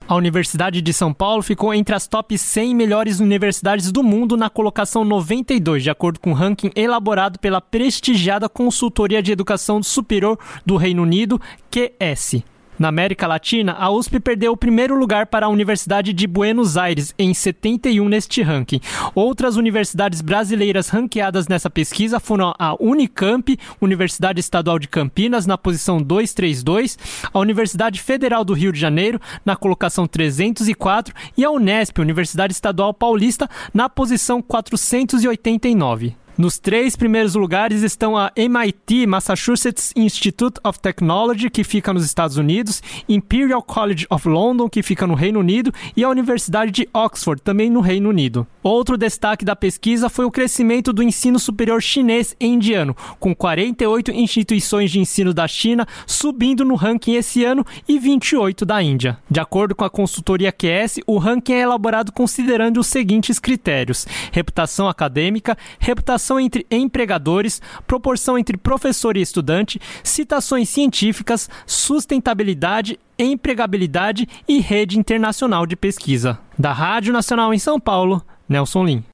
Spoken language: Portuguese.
A Universidade de São Paulo ficou entre as top 100 melhores universidades do mundo na colocação 92, de acordo com um ranking elaborado pela prestigiada Consultoria de Educação Superior do Reino Unido, QS. Na América Latina, a USP perdeu o primeiro lugar para a Universidade de Buenos Aires, em 71 neste ranking. Outras universidades brasileiras ranqueadas nessa pesquisa foram a Unicamp, Universidade Estadual de Campinas, na posição 232, a Universidade Federal do Rio de Janeiro, na colocação 304, e a Unesp, Universidade Estadual Paulista, na posição 489. Nos 3 primeiros lugares estão a MIT, Massachusetts Institute of Technology, que fica nos Estados Unidos, Imperial College of London, que fica no Reino Unido, e a Universidade de Oxford, também no Reino Unido. Outro destaque da pesquisa foi o crescimento do ensino superior chinês e indiano, com 48 instituições de ensino da China subindo no ranking esse ano e 28 da Índia. De acordo com a consultoria QS, o ranking é elaborado considerando os seguintes critérios: reputação acadêmica, reputação entre empregadores, proporção entre professor e estudante, citações científicas, sustentabilidade, empregabilidade e rede internacional de pesquisa. Da Rádio Nacional em São Paulo, Nelson Lim.